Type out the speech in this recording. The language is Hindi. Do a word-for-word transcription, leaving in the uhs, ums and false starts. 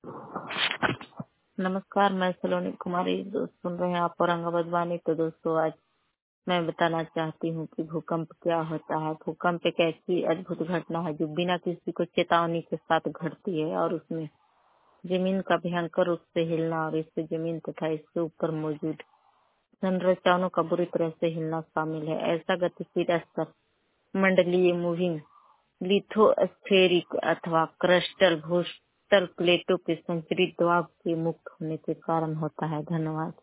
नमस्कार, मैं सलोनी कुमारी। दोस्त सुन रहे हैं आप औरंगाबाद वाणी। तो दोस्तों, आज मैं बताना चाहती हूँ कि भूकंप क्या होता है। भूकंप एक ऐसी अद्भुत घटना है जो बिना किसी को चेतावनी के साथ घटती है और उसमें जमीन का भयंकर रूप से हिलना और इससे जमीन तथा इसके ऊपर मौजूद संरचनाओं का बुरी तरह से हिलना शामिल है। ऐसा गतिशील स्तर मंडलीय मूविंग लिथोस्फेरिक अथवा क्रस्टल भूतल प्लेटों के संचरित दबाव के मुक्त होने के कारण होता है। धन्यवाद।